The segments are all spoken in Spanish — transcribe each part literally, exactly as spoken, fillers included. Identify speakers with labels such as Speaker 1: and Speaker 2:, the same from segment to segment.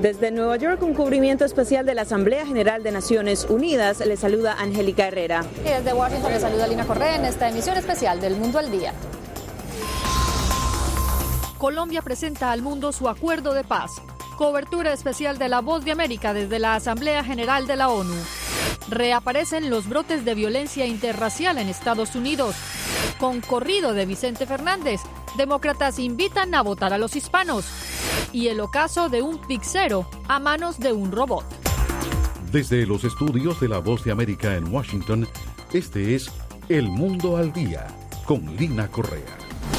Speaker 1: Desde Nueva York, un cubrimiento especial de la Asamblea General de Naciones Unidas. Le saluda Angélica Herrera.
Speaker 2: Y desde Washington le saluda Lina Correa en esta emisión especial del Mundo al Día. Colombia presenta al mundo su acuerdo de paz. Cobertura especial de La Voz de América desde la Asamblea General de la ONU. Reaparecen los brotes de violencia interracial en Estados Unidos. Con corrido de Vicente Fernández, demócratas invitan a votar a los hispanos. Y el ocaso de un pixero a manos de un robot.
Speaker 3: Desde los estudios de La Voz de América en Washington, este es El Mundo al Día, con Lina Correa.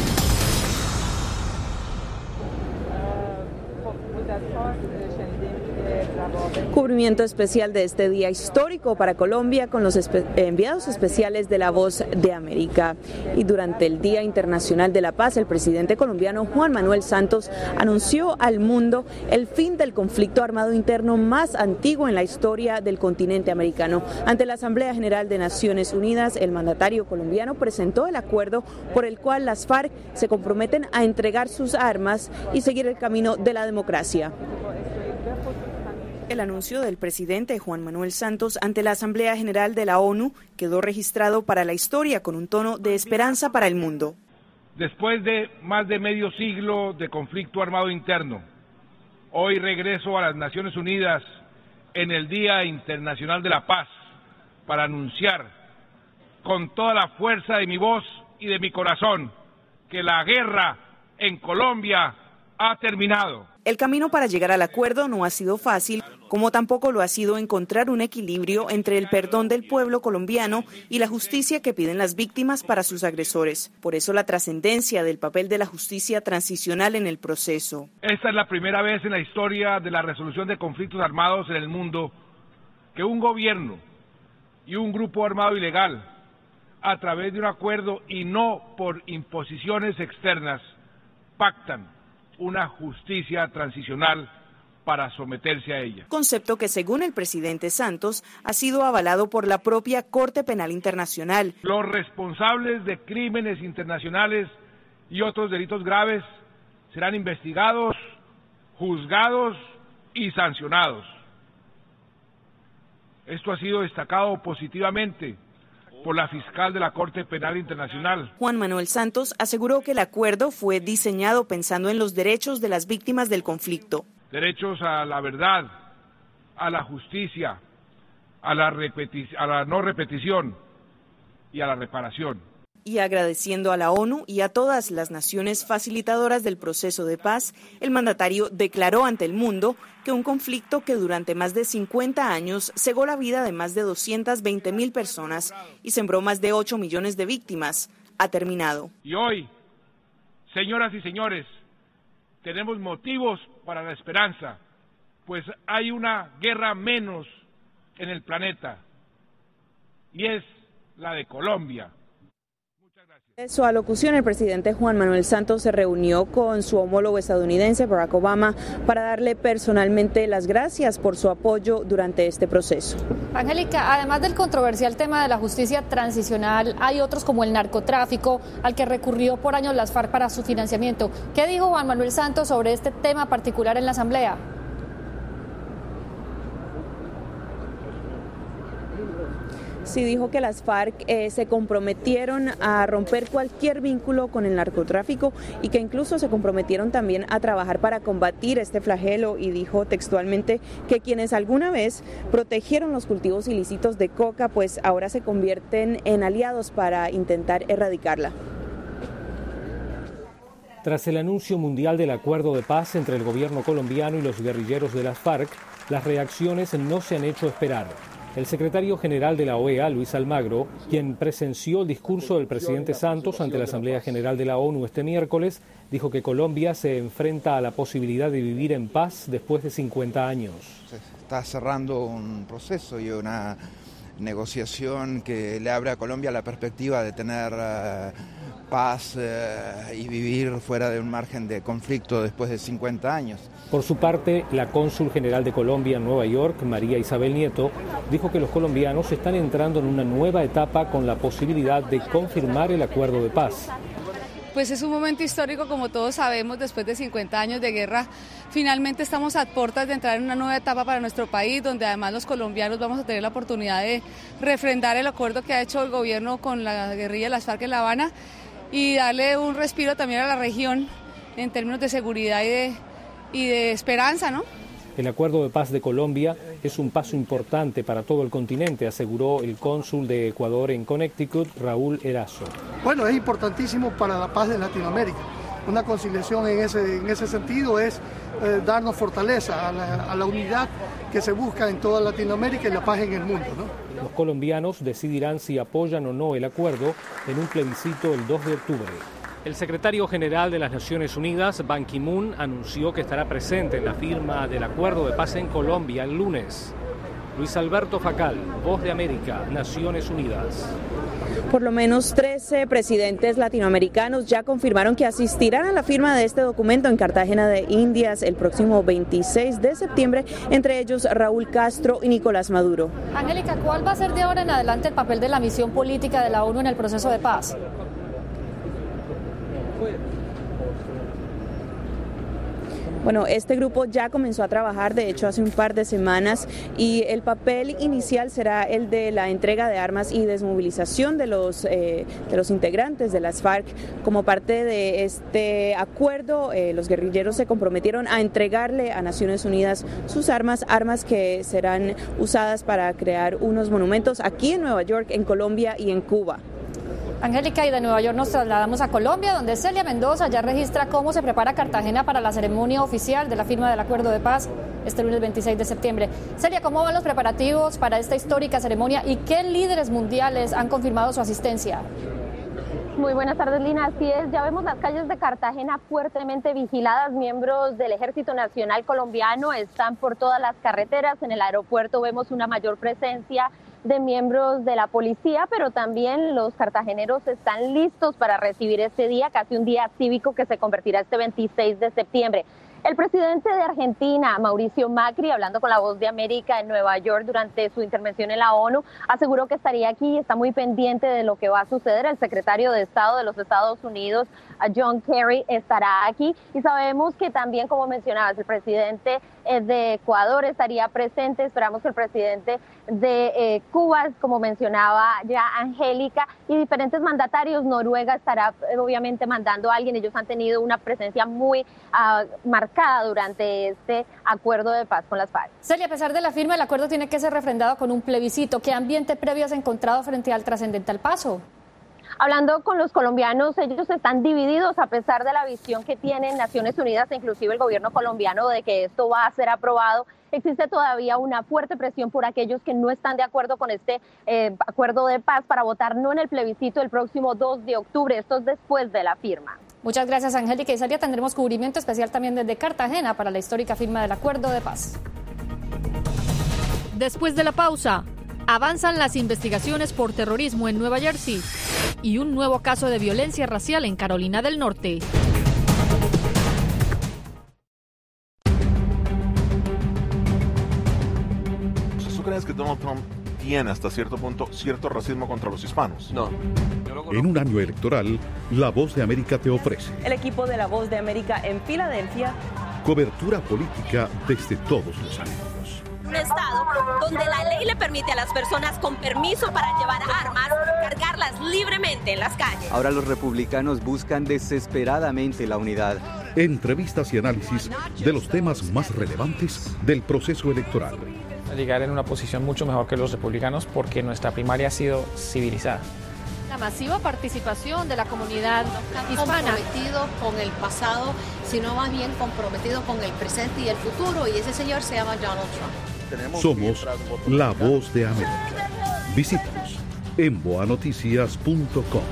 Speaker 1: Cubrimiento especial de este día histórico para Colombia con los espe- enviados especiales de La Voz de América. Y durante el Día Internacional de la Paz, el presidente colombiano Juan Manuel Santos anunció al mundo el fin del conflicto armado interno más antiguo en la historia del continente americano. Ante la Asamblea General de Naciones Unidas, el mandatario colombiano presentó el acuerdo por el cual las FARC se comprometen a entregar sus armas y seguir el camino de la democracia. El anuncio del presidente Juan Manuel Santos ante la Asamblea General de la ONU quedó registrado para la historia con un tono de esperanza para el mundo.
Speaker 4: Después de más de medio siglo de conflicto armado interno, hoy regreso a las Naciones Unidas en el Día Internacional de la Paz para anunciar con toda la fuerza de mi voz y de mi corazón que la guerra en Colombia ha terminado.
Speaker 1: El camino para llegar al acuerdo no ha sido fácil, como tampoco lo ha sido encontrar un equilibrio entre el perdón del pueblo colombiano y la justicia que piden las víctimas para sus agresores. Por eso la trascendencia del papel de la justicia transicional en el proceso.
Speaker 4: Esta es la primera vez en la historia de la resolución de conflictos armados en el mundo que un gobierno y un grupo armado ilegal, a través de un acuerdo y no por imposiciones externas, pactan una justicia transicional para someterse a ella.
Speaker 1: Concepto que, según el presidente Santos, ha sido avalado por la propia Corte Penal Internacional.
Speaker 4: Los responsables de crímenes internacionales y otros delitos graves serán investigados, juzgados y sancionados. Esto ha sido destacado positivamente por la fiscal de la Corte Penal Internacional.
Speaker 1: Juan Manuel Santos aseguró que el acuerdo fue diseñado pensando en los derechos de las víctimas del conflicto.
Speaker 4: Derechos a la verdad, a la justicia, a la, repeti- a la no repetición y a la reparación.
Speaker 1: Y agradeciendo a la ONU y a todas las naciones facilitadoras del proceso de paz, el mandatario declaró ante el mundo que un conflicto que durante más de cincuenta años cegó la vida de más de doscientas veinte mil personas y sembró más de ocho millones de víctimas, ha terminado.
Speaker 4: Y hoy, señoras y señores, tenemos motivos para la esperanza, pues hay una guerra menos en el planeta, y es la de Colombia.
Speaker 1: En su alocución, el presidente Juan Manuel Santos se reunió con su homólogo estadounidense, Barack Obama, para darle personalmente las gracias por su apoyo durante este proceso.
Speaker 2: Angélica, además del controversial tema de la justicia transicional, hay otros como el narcotráfico, al que recurrió por años las FARC para su financiamiento. ¿Qué dijo Juan Manuel Santos sobre este tema particular en la Asamblea?
Speaker 1: Sí, dijo que las FARC eh, se comprometieron a romper cualquier vínculo con el narcotráfico y que incluso se comprometieron también a trabajar para combatir este flagelo, y dijo textualmente que quienes alguna vez protegieron los cultivos ilícitos de coca, pues ahora se convierten en aliados para intentar erradicarla.
Speaker 5: Tras el anuncio mundial del acuerdo de paz entre el gobierno colombiano y los guerrilleros de las FARC, las reacciones no se han hecho esperar. El secretario general de la O E A, Luis Almagro, quien presenció el discurso del presidente Santos ante la Asamblea General de la ONU este miércoles, dijo que Colombia se enfrenta a la posibilidad de vivir en paz después de cincuenta años.
Speaker 6: Se está cerrando un proceso y una negociación que le abre a Colombia la perspectiva de tener uh, paz uh, y vivir fuera de un margen de conflicto después de cincuenta años.
Speaker 5: Por su parte, la cónsul general de Colombia en Nueva York, María Isabel Nieto, dijo que los colombianos están entrando en una nueva etapa con la posibilidad de confirmar el acuerdo de paz.
Speaker 7: Pues es un momento histórico, como todos sabemos, después de cincuenta años de guerra, finalmente estamos a puertas de entrar en una nueva etapa para nuestro país, donde además los colombianos vamos a tener la oportunidad de refrendar el acuerdo que ha hecho el gobierno con la guerrilla de las FARC en La Habana y darle un respiro también a la región en términos de seguridad y de, y de esperanza, ¿no?
Speaker 5: El acuerdo de paz de Colombia es un paso importante para todo el continente, aseguró el cónsul de Ecuador en Connecticut, Raúl Erazo.
Speaker 8: Bueno, es importantísimo para la paz de Latinoamérica. Una conciliación en ese, en ese sentido es eh, darnos fortaleza a la, a la unidad que se busca en toda Latinoamérica y la paz en el mundo, ¿no?
Speaker 5: Los colombianos decidirán si apoyan o no el acuerdo en un plebiscito el dos de octubre. El secretario general de las Naciones Unidas, Ban Ki-moon, anunció que estará presente en la firma del acuerdo de paz en Colombia el lunes. Luis Alberto Facal, Voz de América, Naciones Unidas.
Speaker 1: Por lo menos trece presidentes latinoamericanos ya confirmaron que asistirán a la firma de este documento en Cartagena de Indias el próximo veintiséis de septiembre, entre ellos Raúl Castro y Nicolás Maduro.
Speaker 2: Angélica, ¿cuál va a ser de ahora en adelante el papel de la misión política de la ONU en el proceso de paz?
Speaker 1: Bueno, este grupo ya comenzó a trabajar, de hecho, hace un par de semanas, y el papel inicial será el de la entrega de armas y desmovilización de los, eh, de los integrantes de las FARC. Como parte de este acuerdo, eh, los guerrilleros se comprometieron a entregarle a Naciones Unidas sus armas, armas que serán usadas para crear unos monumentos aquí en Nueva York, en Colombia y en Cuba.
Speaker 2: Angélica, y de Nueva York nos trasladamos a Colombia, donde Celia Mendoza ya registra cómo se prepara Cartagena para la ceremonia oficial de la firma del acuerdo de paz este lunes veintiséis de septiembre. Celia, ¿cómo van los preparativos para esta histórica ceremonia y qué líderes mundiales han confirmado su asistencia?
Speaker 9: Muy buenas tardes, Lina. Así es, ya vemos las calles de Cartagena fuertemente vigiladas. Miembros del Ejército Nacional Colombiano están por todas las carreteras. En el aeropuerto vemos una mayor presencia de miembros de la policía, pero también los cartageneros están listos para recibir este día, casi un día cívico que se convertirá este veintiséis de septiembre. El presidente de Argentina, Mauricio Macri, hablando con la Voz de América en Nueva York durante su intervención en la ONU, aseguró que estaría aquí y está muy pendiente de lo que va a suceder. El secretario de Estado de los Estados Unidos, John Kerry, estará aquí. Y sabemos que también, como mencionabas, el presidente de Ecuador estaría presente. Esperamos que el presidente de eh, Cuba, como mencionaba ya Angélica, y diferentes mandatarios. Noruega estará eh, obviamente mandando a alguien. Ellos han tenido una presencia muy uh, marcada durante este acuerdo de paz con las FARC.
Speaker 2: Celia, a pesar de la firma, el acuerdo tiene que ser refrendado con un plebiscito. ¿Qué ambiente previo has encontrado frente al trascendental paso?
Speaker 9: Hablando con los colombianos, ellos están divididos a pesar de la visión que tienen Naciones Unidas e inclusive el gobierno colombiano de que esto va a ser aprobado. Existe todavía una fuerte presión por aquellos que no están de acuerdo con este eh, acuerdo de paz para votar no en el plebiscito el próximo dos de octubre. Esto es después de la firma.
Speaker 2: Muchas gracias, Angélica. Y Celia, tendremos cubrimiento especial también desde Cartagena para la histórica firma del acuerdo de paz. Después de la pausa, avanzan las investigaciones por terrorismo en Nueva Jersey y un nuevo caso de violencia racial en Carolina del Norte.
Speaker 10: ¿Tú crees que Donald Trump tiene hasta cierto punto cierto racismo contra los hispanos?
Speaker 11: No.
Speaker 3: En un año electoral, La Voz de América te ofrece
Speaker 1: el equipo de La Voz de América en Filadelfia.
Speaker 3: Cobertura política desde todos los ángulos.
Speaker 12: Un estado donde la ley le permite a las personas con permiso para llevar armas cargarlas libremente en las calles.
Speaker 11: Ahora los republicanos buscan desesperadamente la unidad.
Speaker 3: Entrevistas y análisis de los temas más relevantes del proceso electoral.
Speaker 13: Llegar en una posición mucho mejor que los republicanos porque nuestra primaria ha sido civilizada.
Speaker 2: La masiva participación de la comunidad
Speaker 14: no
Speaker 2: hispana.
Speaker 14: Comprometido con el pasado, sino más bien comprometido con el presente y el futuro, y ese señor se llama Donald Trump.
Speaker 3: Somos La Voz de América. Visítanos en boa noticias punto com.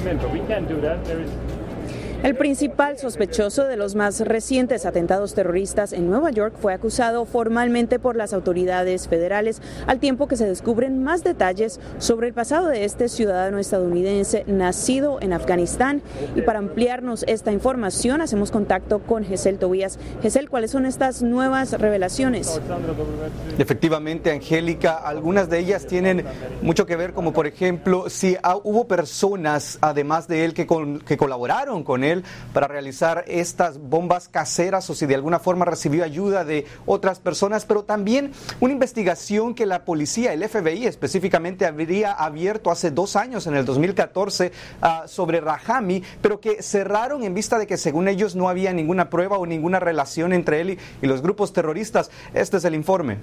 Speaker 1: El principal sospechoso de los más recientes atentados terroristas en Nueva York fue acusado formalmente por las autoridades federales, al tiempo que se descubren más detalles sobre el pasado de este ciudadano estadounidense nacido en Afganistán. Y para ampliarnos esta información, hacemos contacto con Gesell Tobías. Gesell, ¿cuáles son estas nuevas revelaciones?
Speaker 11: Efectivamente, Angélica, algunas de ellas tienen mucho que ver, como por ejemplo, si hubo personas, además de él, que, con, que colaboraron con él para realizar estas bombas caseras o si de alguna forma recibió ayuda de otras personas, pero también una investigación que la policía, el F B I específicamente, habría abierto hace dos años, en el dos mil catorce, uh, sobre Rahami, pero que cerraron en vista de que según ellos no había ninguna prueba o ninguna relación entre él y, y los grupos terroristas. Este es el informe.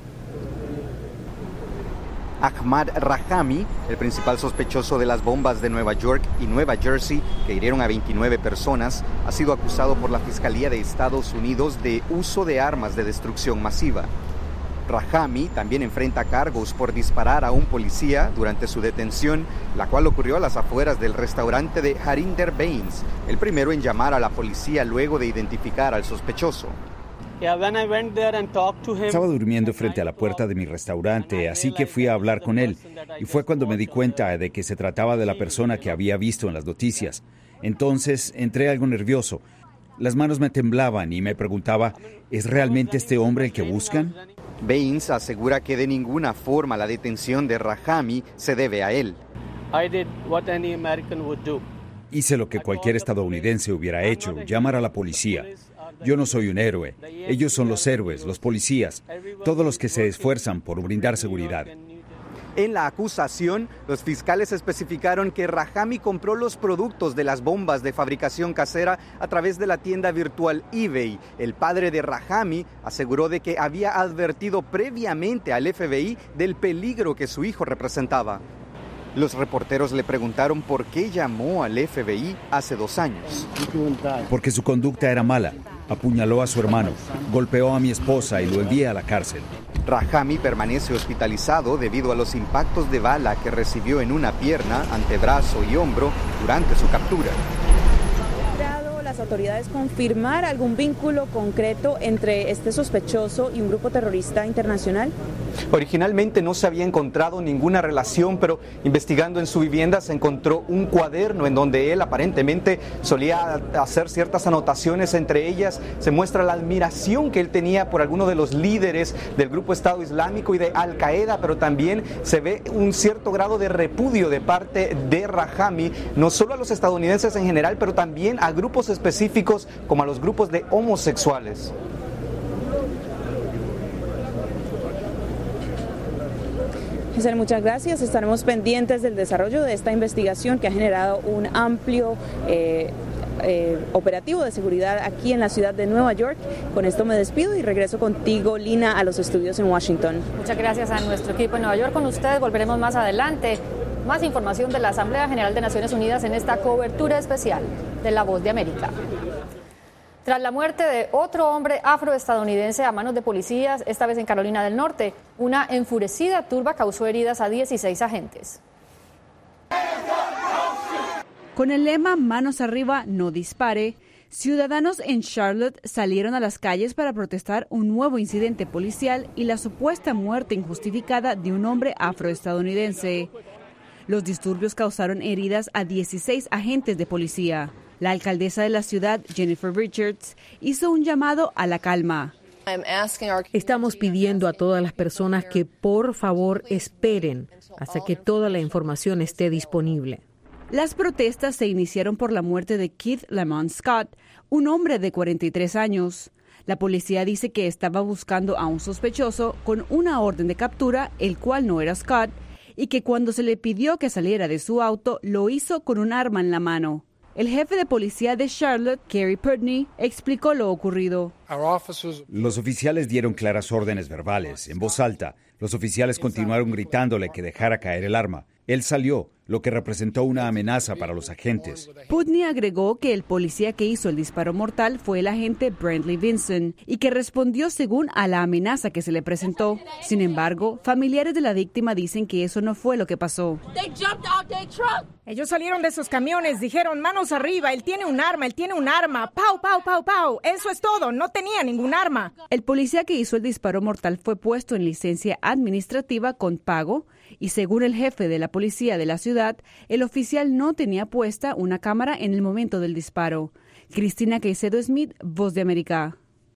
Speaker 11: Ahmad Rahami, el principal sospechoso de las bombas de Nueva York y Nueva Jersey que hirieron a veintinueve personas, ha sido acusado por la Fiscalía de Estados Unidos de uso de armas de destrucción masiva. Rahami también enfrenta cargos por disparar a un policía durante su detención, la cual ocurrió a las afueras del restaurante de Harinder Baines, el primero en llamar a la policía luego de identificar al sospechoso.
Speaker 15: Estaba durmiendo frente a la puerta de mi restaurante, así que fui a hablar con él. Y fue cuando me di cuenta de que se trataba de la persona que había visto en las noticias. Entonces entré algo nervioso. Las manos me temblaban y me preguntaba, ¿es realmente este hombre el que buscan?
Speaker 11: Baines asegura que de ninguna forma la detención de Rahami se debe a él.
Speaker 15: Hice lo que cualquier estadounidense hubiera hecho, llamar a la policía. Yo no soy un héroe. Ellos son los héroes, los policías, todos los que se esfuerzan por brindar seguridad.
Speaker 11: En la acusación, los fiscales especificaron que Rahami compró los productos de las bombas de fabricación casera a través de la tienda virtual eBay. El padre de Rahami aseguró de que había advertido previamente al F B I del peligro que su hijo representaba. Los reporteros le preguntaron por qué llamó al F B I hace dos años.
Speaker 15: Porque su conducta era mala. Apuñaló a su hermano, golpeó a mi esposa y lo envié a la cárcel.
Speaker 11: Rahami permanece hospitalizado debido a los impactos de bala que recibió en una pierna, antebrazo y hombro durante su captura.
Speaker 1: ¿Las autoridades confirmar algún vínculo concreto entre este sospechoso y un grupo terrorista internacional?
Speaker 11: Originalmente no se había encontrado ninguna relación, pero investigando en su vivienda se encontró un cuaderno en donde él aparentemente solía hacer ciertas anotaciones. Entre ellas se muestra la admiración que él tenía por algunos de los líderes del grupo Estado Islámico y de Al Qaeda, pero también se ve un cierto grado de repudio de parte de Rahami, no solo a los estadounidenses en general, pero también a grupos específicos como a los grupos de homosexuales.
Speaker 1: Gesell, muchas gracias. Estaremos pendientes del desarrollo de esta investigación que ha generado un amplio eh, eh, operativo de seguridad aquí en la ciudad de Nueva York. Con esto me despido y regreso contigo, Lina, a los estudios en Washington.
Speaker 2: Muchas gracias a nuestro equipo en Nueva York. Con ustedes volveremos más adelante. Más información de la Asamblea General de Naciones Unidas en esta cobertura especial de La Voz de América. Tras la muerte de otro hombre afroestadounidense a manos de policías, esta vez en Carolina del Norte, una enfurecida turba causó heridas a dieciséis agentes.
Speaker 16: Con el lema "Manos arriba, no dispare", ciudadanos en Charlotte salieron a las calles para protestar un nuevo incidente policial y la supuesta muerte injustificada de un hombre afroestadounidense. Los disturbios causaron heridas a dieciséis agentes de policía. La alcaldesa de la ciudad, Jennifer Richards, hizo un llamado a la calma.
Speaker 17: Estamos pidiendo a todas las personas que por favor esperen hasta que toda la información esté disponible.
Speaker 16: Las protestas se iniciaron por la muerte de Keith Lamont Scott, un hombre de cuarenta y tres años. La policía dice que estaba buscando a un sospechoso con una orden de captura, el cual no era Scott, y que cuando se le pidió que saliera de su auto, lo hizo con un arma en la mano. El jefe de policía de Charlotte, Kerry Putney, explicó lo ocurrido.
Speaker 15: Los oficiales dieron claras órdenes verbales, en voz alta. Los oficiales continuaron gritándole que dejara caer el arma. Él salió, lo que representó una amenaza para los agentes.
Speaker 16: Putney agregó que el policía que hizo el disparo mortal fue el agente Brantley Vinson y que respondió según a la amenaza que se le presentó. Sin embargo, familiares de la víctima dicen que eso no fue lo que pasó.
Speaker 18: Ellos salieron de sus camiones, dijeron manos arriba, él tiene un arma, él tiene un arma, pau, pau, pau, pau, eso es todo, no tenía ningún arma.
Speaker 16: El policía que hizo el disparo mortal fue puesto en licencia administrativa con pago y según el jefe de la policía de la ciudad, el oficial no tenía puesta una cámara en el momento del disparo. Cristina Caicedo Smith, Voz de América.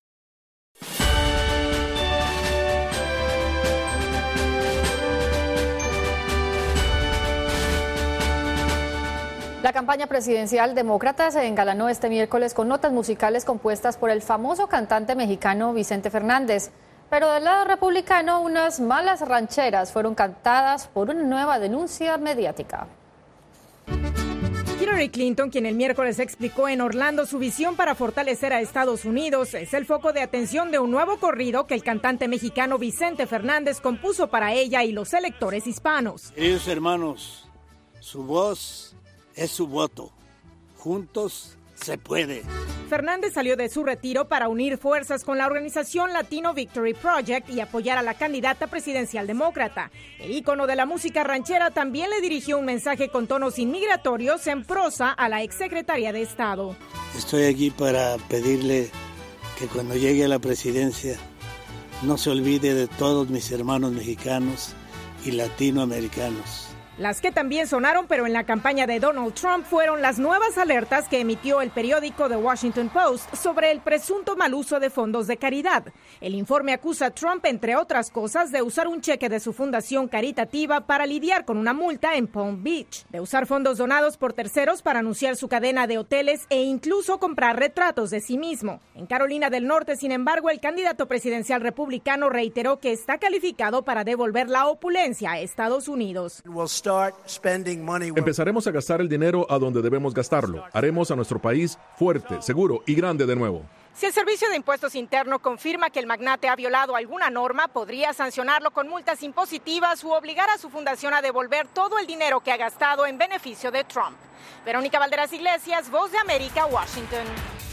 Speaker 2: La campaña presidencial demócrata se engalanó este miércoles con notas musicales compuestas por el famoso cantante mexicano Vicente Fernández. Pero del lado republicano, unas malas rancheras fueron cantadas por una nueva denuncia mediática.
Speaker 18: Hillary Clinton, quien el miércoles explicó en Orlando su visión para fortalecer a Estados Unidos, es el foco de atención de un nuevo corrido que el cantante mexicano Vicente Fernández compuso para ella y los electores hispanos.
Speaker 19: Queridos hermanos, su voz es su voto. Juntos se puede.
Speaker 18: Fernández salió de su retiro para unir fuerzas con la organización Latino Victory Project y apoyar a la candidata presidencial demócrata. El ícono de la música ranchera también le dirigió un mensaje con tonos inmigratorios en prosa a la exsecretaria de Estado.
Speaker 19: Estoy aquí para pedirle que cuando llegue a la presidencia no se olvide de todos mis hermanos mexicanos y latinoamericanos.
Speaker 18: Las que también sonaron, pero en la campaña de Donald Trump, fueron las nuevas alertas que emitió el periódico The Washington Post sobre el presunto mal uso de fondos de caridad. El informe acusa a Trump, entre otras cosas, de usar un cheque de su fundación caritativa para lidiar con una multa en Palm Beach, de usar fondos donados por terceros para anunciar su cadena de hoteles e incluso comprar retratos de sí mismo. En Carolina del Norte, sin embargo, el candidato presidencial republicano reiteró que está calificado para devolver la opulencia a Estados Unidos.
Speaker 10: Empezaremos a gastar el dinero a donde debemos gastarlo. Haremos a nuestro país fuerte, seguro y grande de nuevo.
Speaker 18: Si el Servicio de Impuestos Interno confirma que el magnate ha violado alguna norma, podría sancionarlo con multas impositivas u obligar a su fundación a devolver todo el dinero que ha gastado en beneficio de Trump. Verónica Valderas Iglesias, Voz de América, Washington.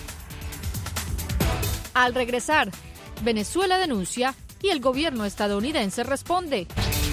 Speaker 2: Al regresar, Venezuela denuncia y el gobierno estadounidense responde.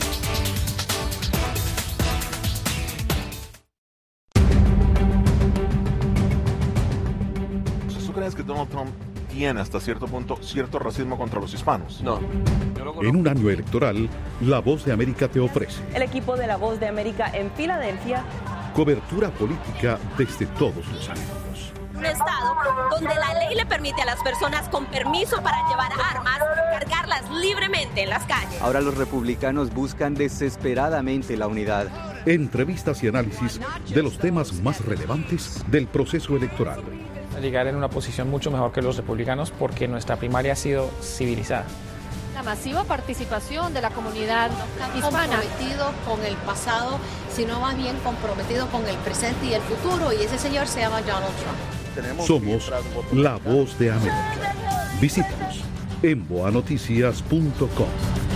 Speaker 10: ¿Tú crees que Donald Trump tiene hasta cierto punto cierto racismo contra los hispanos?
Speaker 20: No.
Speaker 3: En un año electoral, La Voz de América te ofrece
Speaker 1: El equipo de La Voz de América en Filadelfia.
Speaker 3: cobertura política desde todos los ángulos.
Speaker 12: Un estado donde la ley le permite a las personas con permiso para llevar armas cargarlas libremente en las calles.
Speaker 11: Ahora los republicanos buscan desesperadamente la unidad.
Speaker 3: Entrevistas y análisis de los temas más relevantes del proceso electoral.
Speaker 13: Llegar en una posición mucho mejor que los republicanos porque nuestra primaria ha sido civilizada.
Speaker 2: La masiva participación de la comunidad hispana.
Speaker 14: Comprometido con el pasado, sino más bien comprometido con el presente y el futuro, y ese señor se llama Donald Trump.
Speaker 3: Somos La Voz de América. Visítanos en boa noticias punto com.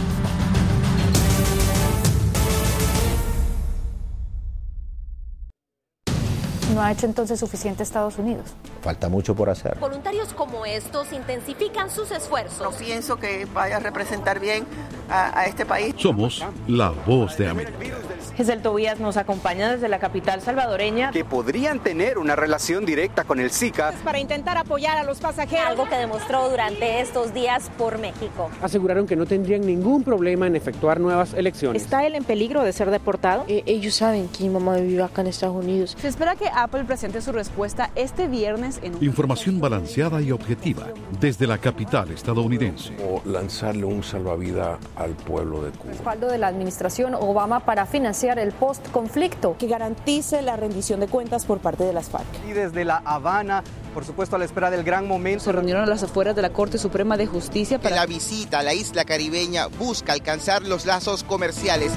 Speaker 2: ¿No ha hecho entonces suficiente Estados Unidos?
Speaker 20: Falta mucho por hacer.
Speaker 12: Voluntarios como estos intensifican sus esfuerzos.
Speaker 21: No pienso que vaya a representar bien a, a este país.
Speaker 3: Somos La Voz de América.
Speaker 1: Giselle Tobías nos acompaña desde la capital salvadoreña.
Speaker 11: Que podrían tener una relación directa con el Zika.
Speaker 18: Para intentar apoyar a los pasajeros.
Speaker 12: Algo que demostró durante estos días por México.
Speaker 22: Aseguraron que no tendrían ningún problema en efectuar nuevas elecciones.
Speaker 1: ¿Está él en peligro de ser deportado?
Speaker 23: Eh, ellos saben que mi mamá vive acá en Estados Unidos.
Speaker 1: Se espera que Apple presente su respuesta este viernes en un...
Speaker 3: Información balanceada y objetiva desde la capital estadounidense.
Speaker 24: O lanzarle un salvavidas al pueblo de Cuba.
Speaker 2: Respaldo de la administración Obama para financiar el post-conflicto.
Speaker 1: Que garantice la rendición de cuentas por parte de las FARC.
Speaker 11: Y desde La Habana, por supuesto, a la espera del gran momento.
Speaker 1: Se reunieron a las afueras de la Corte Suprema de Justicia para...
Speaker 25: La visita a la isla caribeña busca alcanzar los lazos comerciales.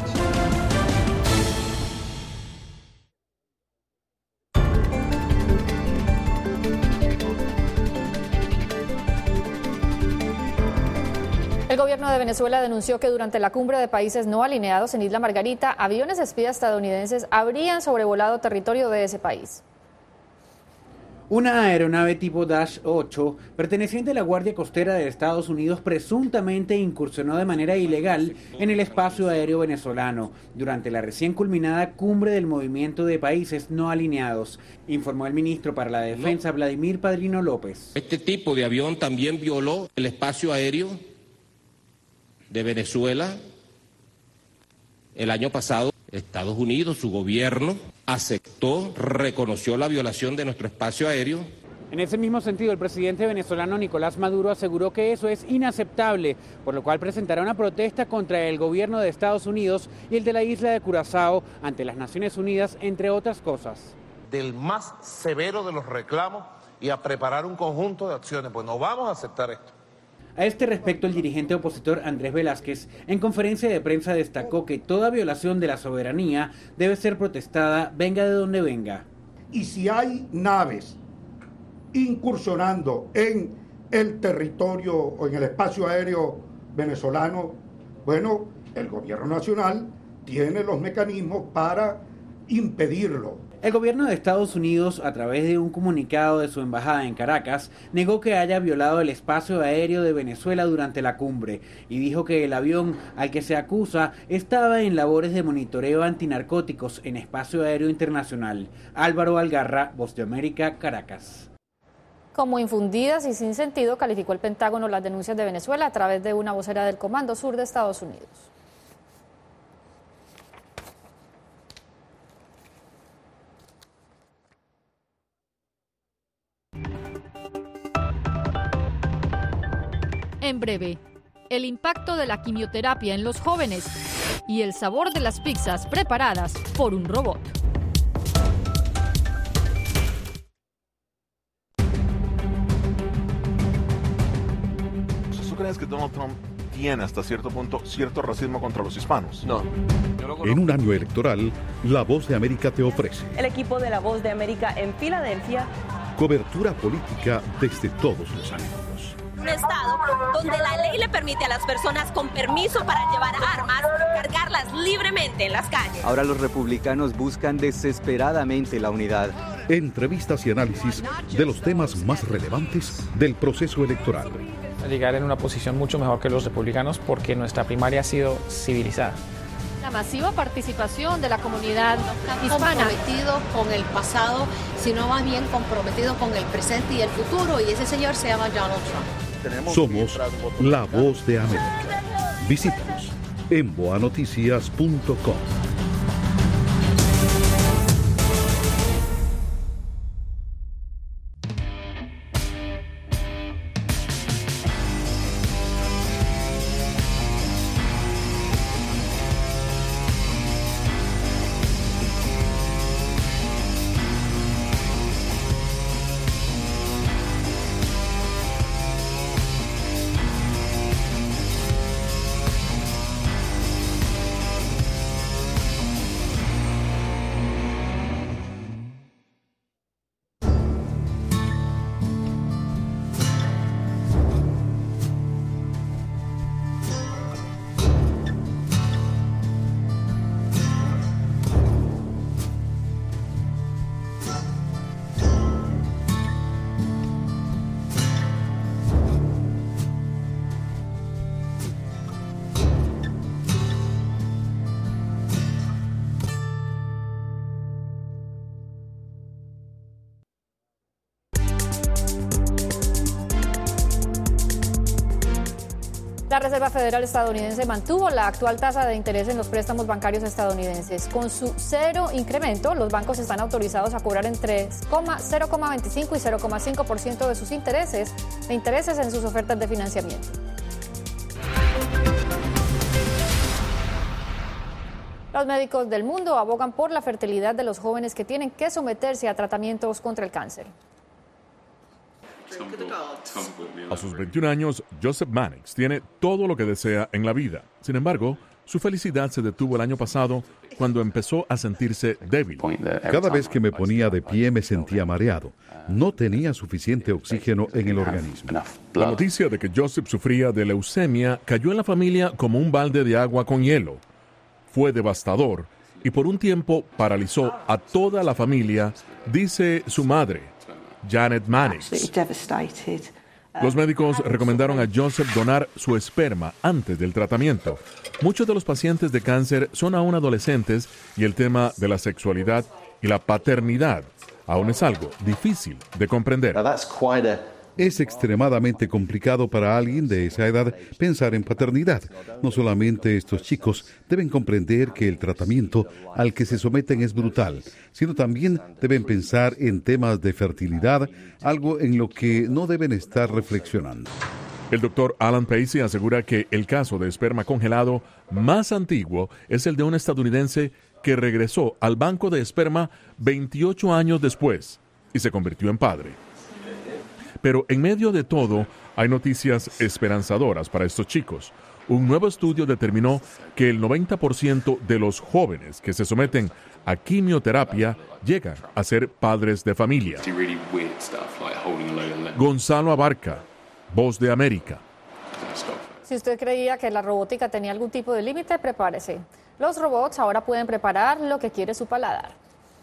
Speaker 2: El gobierno gobierno de Venezuela denunció que durante la cumbre de países no alineados en Isla Margarita, aviones espías estadounidenses habrían sobrevolado territorio de ese país.
Speaker 22: Una aeronave tipo Dash ocho, perteneciente a la Guardia Costera de Estados Unidos, presuntamente incursionó de manera ilegal en el espacio aéreo venezolano durante la recién culminada cumbre del Movimiento de Países No Alineados, informó el ministro para la Defensa, Vladimir Padrino López.
Speaker 4: Este tipo de avión también violó el espacio aéreo de Venezuela. El año pasado, Estados Unidos, su gobierno, aceptó, reconoció la violación de nuestro espacio aéreo.
Speaker 22: En ese mismo sentido, el presidente venezolano Nicolás Maduro aseguró que eso es inaceptable, por lo cual presentará una protesta contra el gobierno de Estados Unidos y el de la isla de Curazao ante las Naciones Unidas, entre otras cosas.
Speaker 6: Del más severo de los reclamos y a preparar un conjunto de acciones, pues no vamos a aceptar esto.
Speaker 22: A este respecto, el dirigente opositor Andrés Velázquez, en conferencia de prensa, destacó que toda violación de la soberanía debe ser protestada, venga de donde venga.
Speaker 7: Y si hay naves incursionando en el territorio o en el espacio aéreo venezolano, bueno, el gobierno nacional tiene los mecanismos para impedirlo.
Speaker 22: El gobierno de Estados Unidos, a través de un comunicado de su embajada en Caracas, negó que haya violado el espacio aéreo de Venezuela durante la cumbre y dijo que el avión al que se acusa estaba en labores de monitoreo antinarcóticos en espacio aéreo internacional. Álvaro Algarra, Voz de América, Caracas.
Speaker 2: Como infundidas y sin sentido, calificó el Pentágono las denuncias de Venezuela a través de una vocera del Comando Sur de Estados Unidos. En breve, el impacto de la quimioterapia en los jóvenes y el sabor de las pizzas preparadas por un robot.
Speaker 10: ¿Tú crees que Donald Trump tiene hasta cierto punto cierto racismo contra los hispanos?
Speaker 8: No.
Speaker 3: En un año electoral, La Voz de América te ofrece
Speaker 1: El equipo de La Voz de América en Filadelfia.
Speaker 3: cobertura política desde todos los ángulos.
Speaker 12: Un estado donde la ley le permite a las personas con permiso para llevar armas cargarlas libremente en las calles.
Speaker 11: Ahora los republicanos buscan desesperadamente la unidad.
Speaker 3: Entrevistas y análisis de los temas más relevantes del proceso electoral.
Speaker 13: Llegar en una posición mucho mejor que los republicanos porque nuestra primaria ha sido civilizada.
Speaker 2: La masiva participación de la comunidad hispana.
Speaker 14: Comprometido con el pasado, sino más bien comprometido con el presente y el futuro, y ese señor se llama Donald Trump.
Speaker 3: Somos La Voz de América. Visítanos en boa noticias punto com.
Speaker 2: La Reserva Federal estadounidense mantuvo la actual tasa de interés en los préstamos bancarios estadounidenses. Con su cero incremento, los bancos están autorizados a cobrar entre cero coma veinticinco y cero coma cinco por ciento de sus intereses, de intereses en sus ofertas de financiamiento. Los médicos del mundo abogan por la fertilidad de los jóvenes que tienen que someterse a tratamientos contra el cáncer.
Speaker 20: A sus veintiún años, Joseph Mannix tiene todo lo que desea en la vida. Sin embargo, su felicidad se detuvo el año pasado cuando empezó a sentirse débil.
Speaker 3: Cada vez que me ponía de pie me sentía mareado. No tenía suficiente oxígeno en el organismo.
Speaker 20: La noticia de que Joseph sufría de leucemia cayó en la familia como un balde de agua con hielo. Fue devastador y por un tiempo paralizó a toda la familia, dice su madre, Janet Mannix. Los médicos recomendaron a Joseph donar su esperma antes del tratamiento. Muchos de los pacientes de cáncer son aún adolescentes y el tema de la sexualidad y la paternidad aún es algo difícil de comprender.
Speaker 3: Es extremadamente complicado para alguien de esa edad pensar en paternidad. No solamente estos chicos deben comprender que el tratamiento al que se someten es brutal, sino también deben pensar en temas de fertilidad, algo en lo que no deben estar reflexionando.
Speaker 20: El doctor Alan Pacey asegura que el caso de esperma congelado más antiguo es el de un estadounidense que regresó al banco de esperma veintiocho años después y se convirtió en padre. Pero en medio de todo, hay noticias esperanzadoras para estos chicos. Un nuevo estudio determinó que el noventa por ciento de los jóvenes que se someten a quimioterapia llegan a ser padres de familia. Gonzalo Abarca, Voz de América.
Speaker 2: Si usted creía que la robótica tenía algún tipo de límite, prepárese. Los robots ahora pueden preparar lo que quiere su paladar.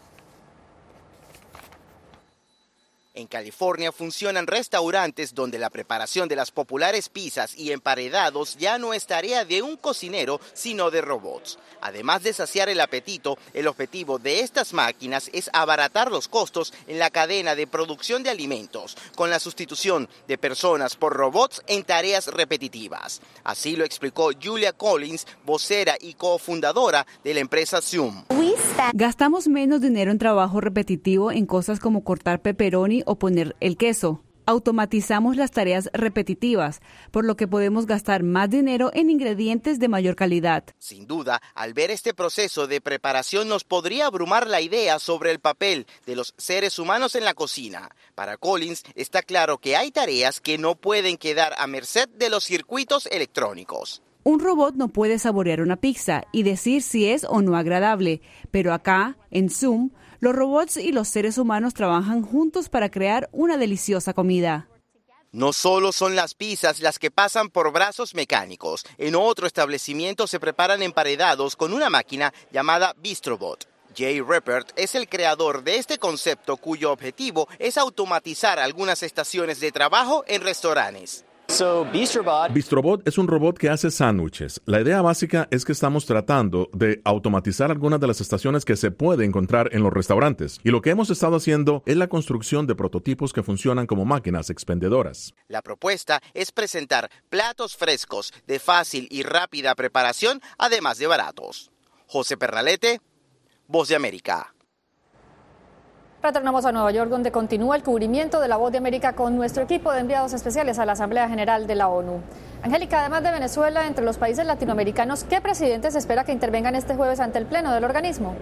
Speaker 25: En California funcionan restaurantes donde la preparación de las populares pizzas y emparedados ya no es tarea de un cocinero, sino de robots. Además de saciar el apetito, el objetivo de estas máquinas es abaratar los costos en la cadena de producción de alimentos, con la sustitución de personas por robots en tareas repetitivas. Así lo explicó Julia Collins, vocera y cofundadora de la empresa Zoom.
Speaker 16: Gastamos menos dinero en trabajo repetitivo en cosas como cortar pepperoni o poner el queso. Automatizamos las tareas repetitivas, por lo que podemos gastar más dinero en ingredientes de mayor calidad.
Speaker 25: Sin duda, al ver este proceso de preparación nos podría abrumar la idea sobre el papel de los seres humanos en la cocina. Para Collins, está claro que hay tareas que no pueden quedar a merced de los circuitos electrónicos.
Speaker 16: Un robot no puede saborear una pizza y decir si es o no agradable, pero acá, en Zoom, los robots y los seres humanos trabajan juntos para crear una deliciosa comida.
Speaker 25: No solo son las pizzas las que pasan por brazos mecánicos. En otro establecimiento se preparan emparedados con una máquina llamada Bistrobot. Jay Rippert es el creador de este concepto cuyo objetivo es automatizar algunas estaciones de trabajo en restaurantes.
Speaker 20: So, Bistrobot. Bistrobot es un robot que hace sándwiches. La idea básica es que estamos tratando de automatizar algunas de las estaciones que se puede encontrar en los restaurantes. Y lo que hemos estado haciendo es la construcción de prototipos que funcionan como máquinas expendedoras.
Speaker 25: La propuesta es presentar platos frescos de fácil y rápida preparación, además de baratos. José Pernalete, Voz de América.
Speaker 2: Retornamos a Nueva York, donde continúa el cubrimiento de la Voz de América con nuestro equipo de enviados especiales a la Asamblea General de la ONU. Angélica, además de Venezuela, entre los países latinoamericanos, ¿qué presidentes espera que intervengan este jueves ante el Pleno del organismo?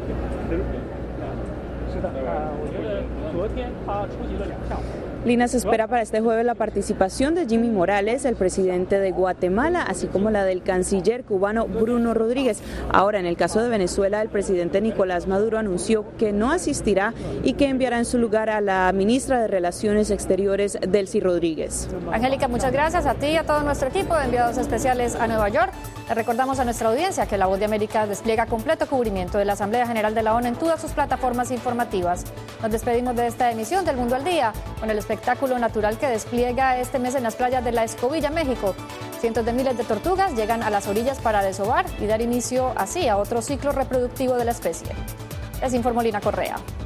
Speaker 1: Lina, se espera para este jueves la participación de Jimmy Morales, el presidente de Guatemala, así como la del canciller cubano Bruno Rodríguez. Ahora, en el caso de Venezuela, el presidente Nicolás Maduro anunció que no asistirá y que enviará en su lugar a la ministra de Relaciones Exteriores, Delcy Rodríguez.
Speaker 2: Angélica, muchas gracias a ti y a todo nuestro equipo de enviados especiales a Nueva York. Le recordamos a nuestra audiencia que La Voz de América despliega completo cubrimiento de la Asamblea General de la ONU en todas sus plataformas informativas. Nos despedimos de esta emisión del Mundo al Día con el espectáculo natural que despliega este mes en las playas de La Escobilla, México. Cientos de miles de tortugas llegan a las orillas para desovar y dar inicio así a otro ciclo reproductivo de la especie. Les informó Lina Correa.